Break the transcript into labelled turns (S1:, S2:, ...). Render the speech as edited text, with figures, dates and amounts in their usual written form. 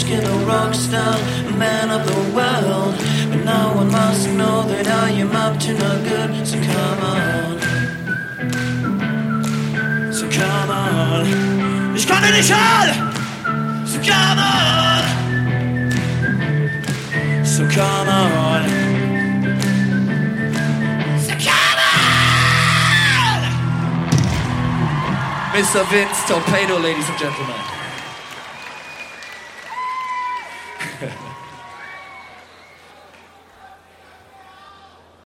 S1: you're the rock star, man of the world. But now one must know that I am up to no good. So come on, so come on. Ich kann dir nicht hören. So come on, so come on, so come on. Mr. Vince Torpedo, ladies and gentlemen.